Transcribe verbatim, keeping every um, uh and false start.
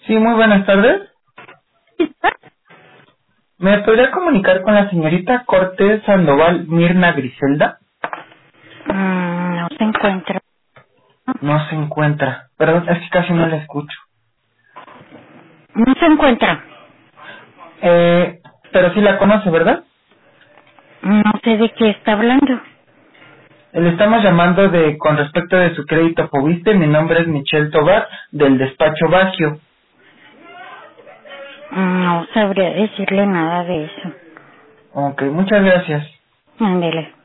Sí, muy buenas tardes. ¿Me podría comunicar con la señorita Cortés Sandoval Mirna Griselda? Mm, no se encuentra. No se encuentra. Perdón, es que casi no la escucho. No se encuentra. Eh, pero sí la conoce, ¿verdad? No sé de qué está hablando. Le estamos llamando de con respecto de su crédito Fobiste. Mi nombre es Michelle Tobar, del despacho Bagio. No sabría decirle nada de eso. Ok, muchas gracias. Ándele.